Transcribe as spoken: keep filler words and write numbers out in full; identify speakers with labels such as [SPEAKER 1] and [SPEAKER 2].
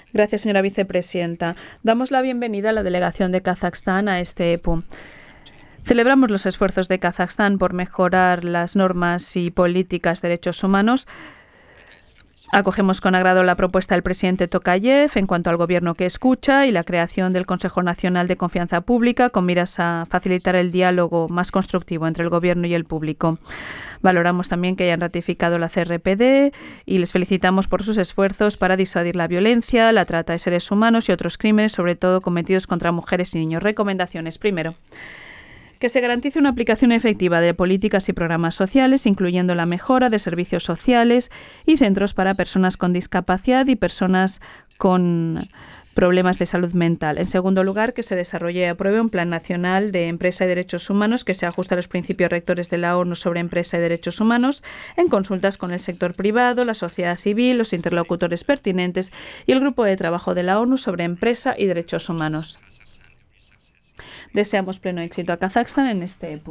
[SPEAKER 1] Gracias, señora vicepresidenta. Damos la bienvenida a la delegación de Kazajstán a este E P U. Celebramos los esfuerzos de Kazajstán por mejorar las normas y políticas de derechos humanos. Acogemos con agrado la propuesta del presidente Tokayev en cuanto al gobierno que escucha y la creación del Consejo Nacional de Confianza Pública con miras a facilitar el diálogo más constructivo entre el gobierno y el público. Valoramos también que hayan ratificado la C R P D y les felicitamos por sus esfuerzos para disuadir la violencia, la trata de seres humanos y otros crímenes, sobre todo cometidos contra mujeres y niños. Recomendaciones. Primero, que se garantice una aplicación efectiva de políticas y programas sociales, incluyendo la mejora de servicios sociales y centros para personas con discapacidad y personas con problemas de salud mental. En segundo lugar, que se desarrolle y apruebe un plan nacional de empresa y derechos humanos que se ajuste a los principios rectores de la ONU sobre empresa y derechos humanos en consultas con el sector privado, la sociedad civil, los interlocutores pertinentes y el grupo de trabajo de la ONU sobre empresa y derechos humanos. Deseamos pleno éxito a Kazajstán en este